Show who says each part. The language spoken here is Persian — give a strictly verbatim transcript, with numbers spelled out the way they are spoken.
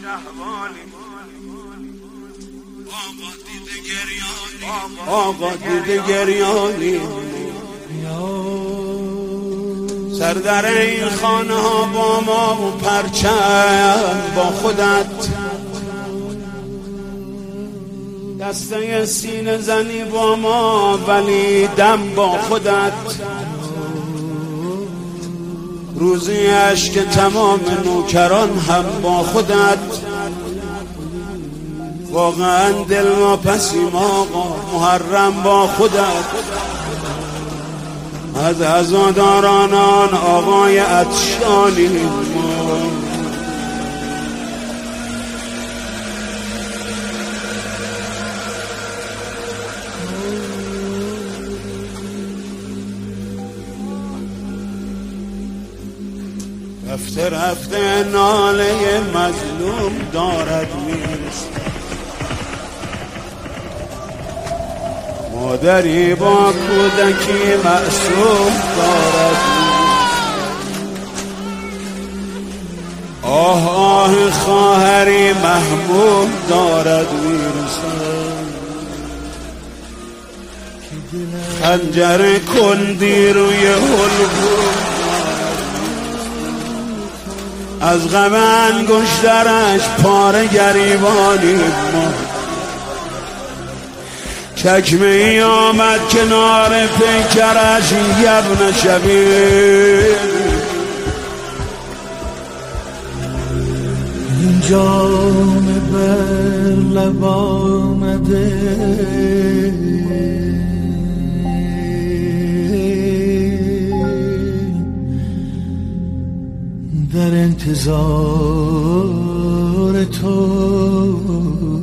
Speaker 1: آقا دیده گریانی سر در این خانه ها با ما و پرچم با خودت، دسته سینه زنی با ما ولی دم با خودت، روزی عشق تمام نوکران هم با خودت. واقعا دل ما پسیم آقا محرم با خودت. از عزادارانان آقای عطشانی ما، رفته رفته ناله مظلوم دارد میرسد. مادری با کودکی معصوم دارد آه آه خواهری محموم دارد میرسد. خنجر کندی روی حلقوم از غم انگشترش پاره گریبانی ما. چکمه ای آمد کنار پیکرش یبن شبیه، این جام بر لب آمده در انتظار تو.